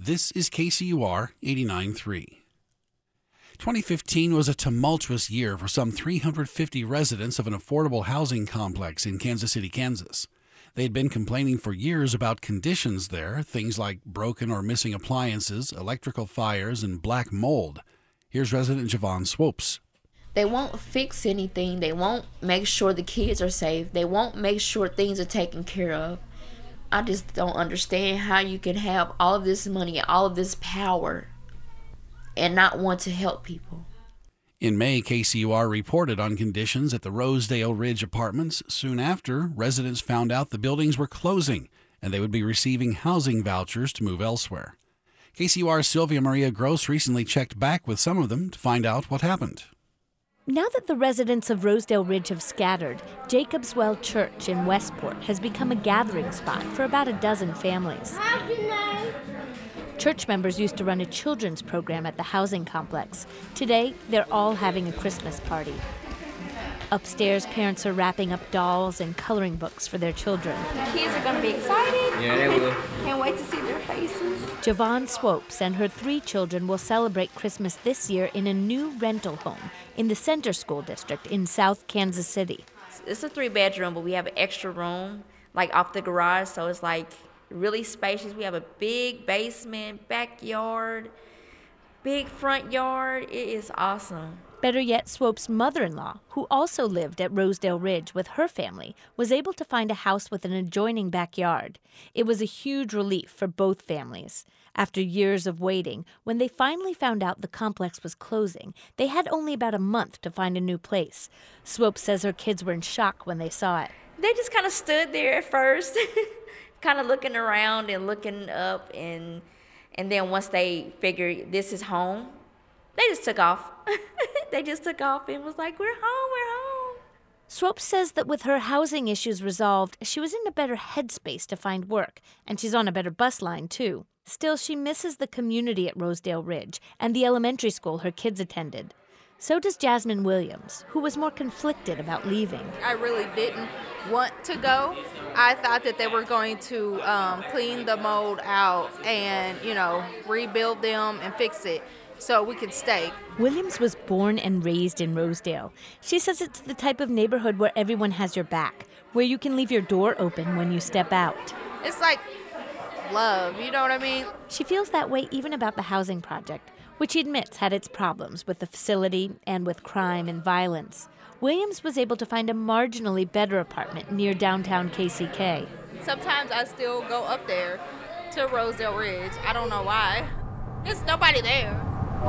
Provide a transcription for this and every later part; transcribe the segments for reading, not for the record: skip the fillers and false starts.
This is KCUR 89.3. 2015 was a tumultuous year for some 350 residents of an affordable housing complex in Kansas City, Kansas. They had been complaining for years about conditions there, things like broken or missing appliances, electrical fires, and black mold. Here's resident Javon Swopes. They won't fix anything. They won't make sure the kids are safe. They won't make sure things are taken care of. I just don't understand how you can have all of this money, all of this power, and not want to help people. In May, KCUR reported on conditions at the Rosedale Ridge Apartments. Soon after, residents found out the buildings were closing and they would be receiving housing vouchers to move elsewhere. KCUR's Sylvia Maria Gross recently checked back with some of them to find out what happened. Now that the residents of Rosedale Ridge have scattered, Jacob's Well Church in Westport has become a gathering spot for about a dozen families. Church members used to run a children's program at the housing complex. Today, they're all having a Christmas party. Upstairs, parents are wrapping up dolls and coloring books for their children. The kids are going to be excited. Yeah, they will. Can't wait to see their faces. Javon Swopes and her 3 children will celebrate Christmas this year in a new rental home in the Center School District in South Kansas City. It's a 3-bedroom, but we have an extra room, like off the garage, so it's like really spacious. We have a big basement, backyard, big front yard. It is awesome. Better yet, Swope's mother-in-law, who also lived at Rosedale Ridge with her family, was able to find a house with an adjoining backyard. It was a huge relief for both families. After years of waiting, when they finally found out the complex was closing, they had only about a month to find a new place. Swope says her kids were in shock when they saw it. They just kind of stood there at first, kind of looking around and looking up, and then once they figured this is home, they just took off. They just took off and was like, we're home. Swope says that with her housing issues resolved, she was in a better headspace to find work, and she's on a better bus line, too. Still, she misses the community at Rosedale Ridge and the elementary school her kids attended. So does Jasmine Williams, who was more conflicted about leaving. I really didn't want to go. I thought that they were going to clean the mold out and, rebuild them and fix it so we could stay. Williams was born and raised in Rosedale. She says it's the type of neighborhood where everyone has your back, where you can leave your door open when you step out. It's like love, you know what I mean? She feels that way even about the housing project, which she admits had its problems with the facility and with crime and violence. Williams was able to find a marginally better apartment near downtown KCK. Sometimes I still go up there to Rosedale Ridge. I don't know why. There's nobody there.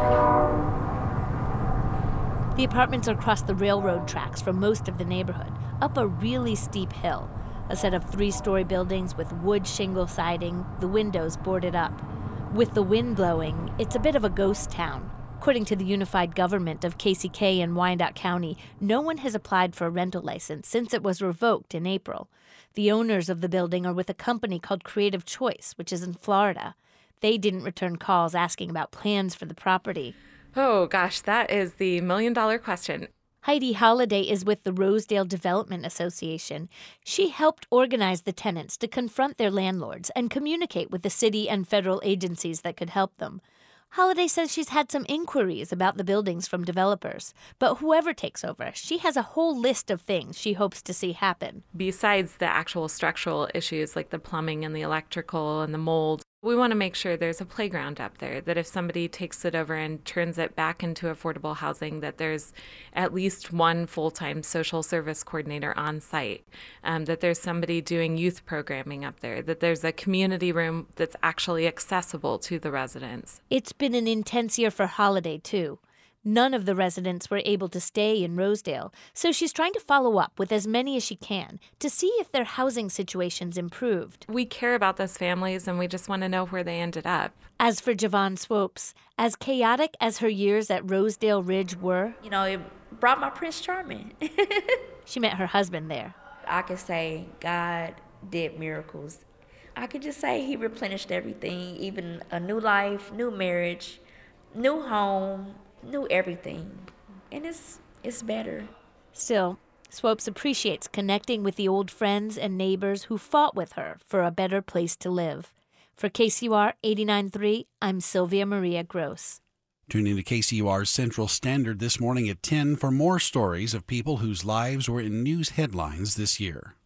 The apartments are across the railroad tracks from most of the neighborhood, up a really steep hill. A set of 3-story buildings with wood shingle siding, the windows boarded up. With the wind blowing, it's a bit of a ghost town. According to the unified government of KCK and Wyandotte County, no one has applied for a rental license since it was revoked in April. The owners of the building are with a company called Creative Choice, which is in Florida. They didn't return calls asking about plans for the property. Oh, gosh, that is the million-dollar question. Heidi Holliday is with the Rosedale Development Association. She helped organize the tenants to confront their landlords and communicate with the city and federal agencies that could help them. Holliday says she's had some inquiries about the buildings from developers, but whoever takes over, she has a whole list of things she hopes to see happen. Besides the actual structural issues like the plumbing and the electrical and the mold, we want to make sure there's a playground up there, that if somebody takes it over and turns it back into affordable housing, that there's at least one full-time social service coordinator on site, that there's somebody doing youth programming up there, that there's a community room that's actually accessible to the residents. It's been an intense year for Holliday, too. None of the residents were able to stay in Rosedale, so she's trying to follow up with as many as she can to see if their housing situations improved. We care about those families, and we just want to know where they ended up. As for Javon Swopes, as chaotic as her years at Rosedale Ridge were, it brought my Prince Charming. She met her husband there. I could say God did miracles. I could just say he replenished everything, even a new life, new marriage, new home, new everything, and it's better. Still, Swopes appreciates connecting with the old friends and neighbors who fought with her for a better place to live. For KCUR 89.3, I'm Sylvia Maria Gross. Tune in to KCUR's Central Standard this morning at 10 for more stories of people whose lives were in news headlines this year.